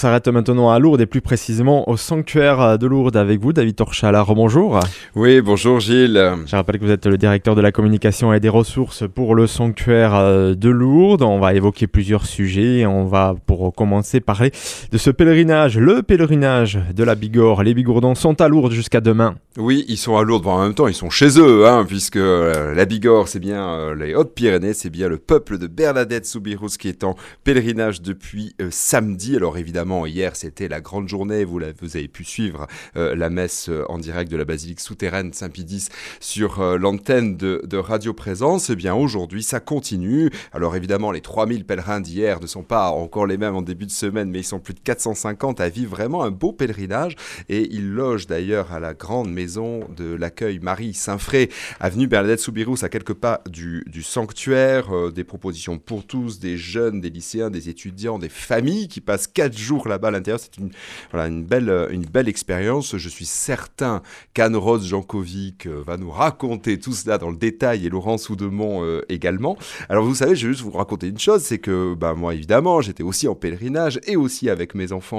s'arrête maintenant à Lourdes et plus précisément au sanctuaire de Lourdes avec vous, David Torchala. Bonjour. Oui, bonjour Gilles. Je rappelle que vous êtes le directeur de la communication et des ressources pour le sanctuaire de Lourdes. On va évoquer plusieurs sujets. On va pour commencer parler de ce pèlerinage, le pèlerinage de la Bigorre. Les Bigourdans sont à Lourdes jusqu'à demain. Oui, ils sont à Lourdes, en même temps ils sont chez eux, puisque la Bigorre c'est bien les Hautes-Pyrénées, c'est bien le peuple de Bernadette Soubirous qui est en pèlerinage depuis samedi. Alors évidemment hier c'était la grande journée, vous avez pu suivre la messe en direct de la basilique souterraine Saint-Pidis sur l'antenne de Radio Présence. Et bien aujourd'hui ça continue. Alors évidemment les 3000 pèlerins d'hier ne sont pas encore les mêmes en début de semaine, mais ils sont plus de 450 à vivre vraiment un beau pèlerinage. Et ils logent d'ailleurs à la grande maison de l'accueil Marie Saint-Fré, avenue Bernadette Soubirous, à quelques pas du sanctuaire. Des propositions pour tous, des jeunes, des lycéens, des étudiants, des familles qui passent 4 jours là-bas à l'intérieur. C'est une belle expérience. Je suis certain qu'Anne-Rose Jankovic va nous raconter tout cela dans le détail, et Laurent Soudemont également. Alors vous savez, je vais juste vous raconter une chose, c'est que moi évidemment j'étais aussi en pèlerinage et aussi avec mes enfants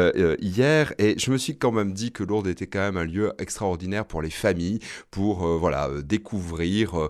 hier, et je me suis quand même dit que Lourdes était quand même un lieu extraordinaire pour les familles, pour découvrir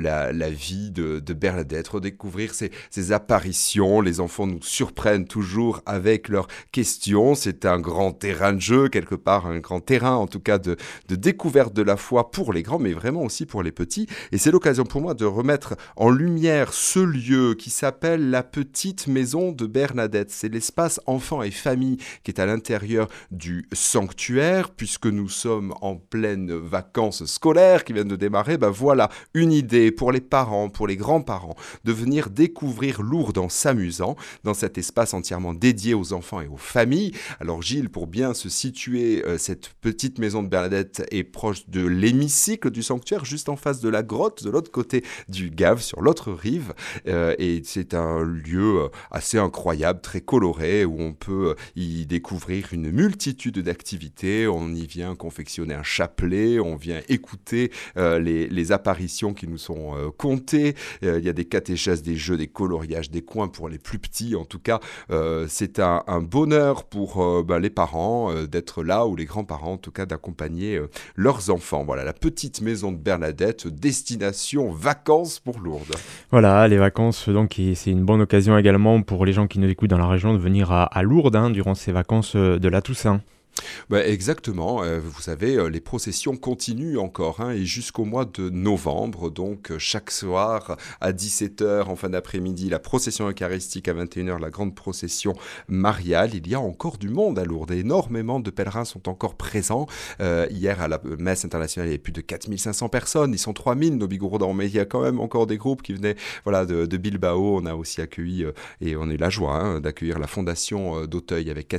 la vie de Bernadette, redécouvrir ses apparitions. Les enfants nous surprennent toujours avec leurs questions. C'est un grand terrain de jeu, quelque part un grand terrain en tout cas de découverte de la foi pour les grands, mais vraiment aussi pour les petits. Et c'est l'occasion pour moi de remettre en lumière ce lieu qui s'appelle la petite maison de Bernadette. C'est l'espace enfants et famille qui est à l'intérieur du sanctuaire, puisque nous sommes en pleines vacances scolaires qui viennent de démarrer. Voilà une idée pour les parents, pour les grands-parents, de venir découvrir Lourdes en s'amusant dans cet espace entièrement dédié aux enfants et aux familles. Alors Gilles, pour bien se situer, cette petite maison de Bernadette est proche de l'hémicycle du sanctuaire, juste en face de la grotte, de l'autre côté du Gave, sur l'autre rive. Et c'est un lieu assez incroyable, très coloré, où on peut y découvrir une multitude d'activités. On y vient confectionner un chapelet, on vient écouter les apparitions qui nous sont contées. Il y a des catéchèses, des jeux, des coloriages, des coins pour les plus petits. En tout cas, c'est un bonheur pour les parents d'être là, ou les grands-parents en tout cas d'accompagner leurs enfants. Voilà, la petite maison de Bernadette, destination vacances pour Lourdes. Voilà, les vacances, donc, et c'est une bonne occasion également pour les gens qui nous écoutent dans la région de venir à Lourdes durant ces vacances de la Toussaint. Exactement, vous savez, les processions continuent encore et jusqu'au mois de novembre, donc chaque soir à 17h en fin d'après-midi, la procession eucharistique, à 21h la grande procession mariale. Il y a encore du monde à Lourdes, énormément de pèlerins sont encore présents. Hier à la messe internationale il y avait plus de 4500 personnes, ils sont 3000 nos Bigourdans, mais il y a quand même encore des groupes qui venaient de Bilbao. On a aussi accueilli, et on a eu la joie d'accueillir la fondation d'Auteuil avec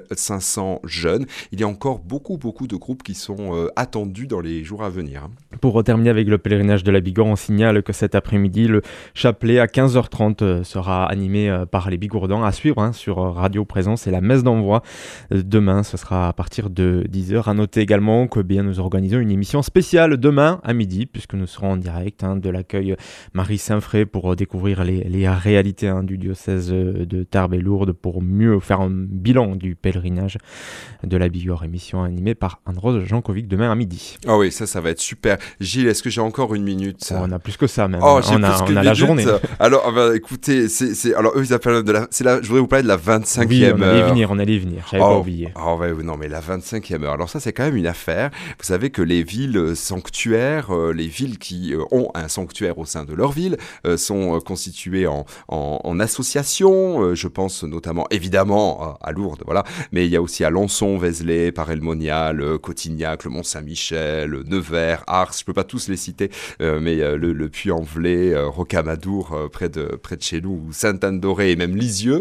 4500 jeunes. Il y a encore beaucoup de groupes qui sont attendus dans les jours à venir. Pour terminer avec le pèlerinage de la Bigorre, on signale que cet après-midi, le chapelet à 15h30 sera animé par les Bigourdans à suivre sur Radio Présence, et la messe d'envoi demain, ce sera à partir de 10h. À noter également que nous organisons une émission spéciale demain à midi, puisque nous serons en direct de l'accueil Marie Saint-Fré pour découvrir les réalités du diocèse de Tarbes et Lourdes, pour mieux faire un bilan du pèlerinage de la Bigorre, émission animée par Anne-Rose Jankovic demain à midi. Ah oui, ça va être super. Gilles, est-ce que j'ai encore une minute? On a plus que ça même. On a la journée. Alors, écoutez, alors eux ils appellent je voudrais vous parler de la 25e heure. Oui, on allait venir, j'avais pas oublié. Non, mais la 25e heure. Alors ça, c'est quand même une affaire. Vous savez que les villes sanctuaires, les villes qui ont un sanctuaire au sein de leur ville, sont constituées en associations. Je pense notamment, évidemment, à Lourdes, voilà. Mais il y a aussi Alençon, Vézelay, Paray-le-Monial, Cotignac, le Mont-Saint-Michel, Nevers, Ars, je peux pas tous les citer, mais le Puy-en-Velay, Rocamadour, près de chez nous, ou Sainte-Anne-d'Auray et même Lisieux,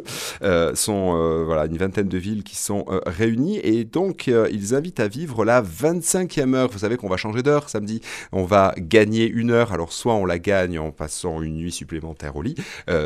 sont une vingtaine de villes qui sont réunies, et donc ils invitent à vivre la 25e heure. Vous savez qu'on va changer d'heure samedi, on va gagner une heure. Alors soit on la gagne en passant une nuit supplémentaire au lit,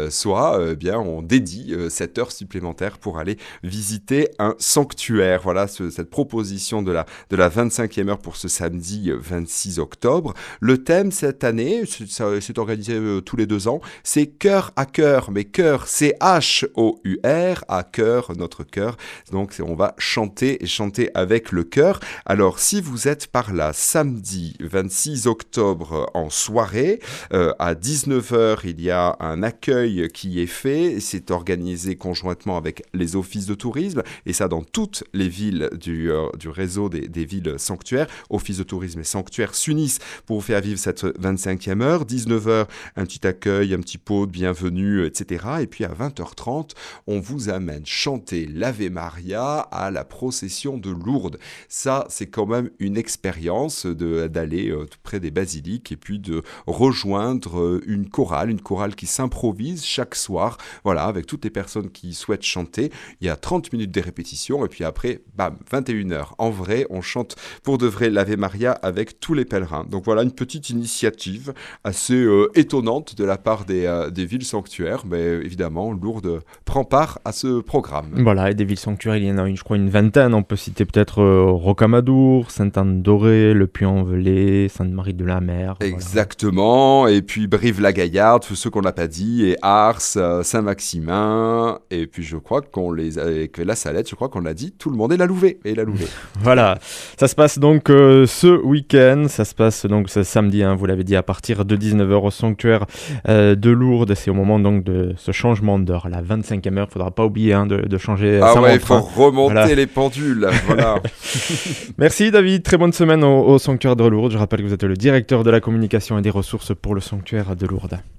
soit on dédie cette heure supplémentaire pour aller visiter un sanctuaire. Voilà, cette proposition de la 25e heure pour ce samedi 26 octobre. Le thème cette année, c'est organisé tous les 2 ans, c'est cœur à cœur, mais cœur, c'est H-O-U-R, à cœur, notre cœur. Donc on va chanter avec le cœur. Alors si vous êtes par là samedi 26 octobre en soirée, à 19h, il y a un accueil qui est fait. C'est organisé conjointement avec les offices de tourisme, et ça dans toutes les villes du réseau des villes sanctuaires. Office de tourisme et sanctuaires s'unissent pour vous faire vivre cette 25e heure. 19h, un petit accueil, un petit pot de bienvenue, etc. Et puis à 20h30, on vous amène chanter l'Ave Maria à la procession de Lourdes. Ça, c'est quand même une expérience d'aller tout près des basiliques et puis de rejoindre une chorale qui s'improvise chaque soir, voilà, avec toutes les personnes qui souhaitent chanter. Il y a 30 minutes de répétition et puis après, bam, 21h. En vrai, on chante pour de vrai l'Ave Maria avec tous les pèlerins. Donc voilà une petite initiative assez étonnante de la part des villes sanctuaires, mais évidemment, Lourdes prend part à ce programme. Voilà, et des villes sanctuaires, il y en a je crois une vingtaine. On peut citer peut-être Rocamadour, Sainte-Anne-d'Auray, Le Puy-en-Velay, Sainte-Marie de la Mer. Exactement, voilà. Et puis Brive-la-Gaillarde, tous ceux qu'on n'a pas dit, et Ars, Saint-Maximin, et puis je crois avec la Salette, je crois qu'on l'a dit, tout le monde est la Louvet. Voilà, ça se passe donc ce week-end, ça se passe donc ce samedi, vous l'avez dit, à partir de 19h au sanctuaire de Lourdes. C'est au moment donc de ce changement d'heure, la 25e heure, il ne faudra pas oublier de changer sa montre. Il faut remonter les pendules, voilà. Merci David, très bonne semaine au sanctuaire de Lourdes. Je rappelle que vous êtes le directeur de la communication et des ressources pour le sanctuaire de Lourdes.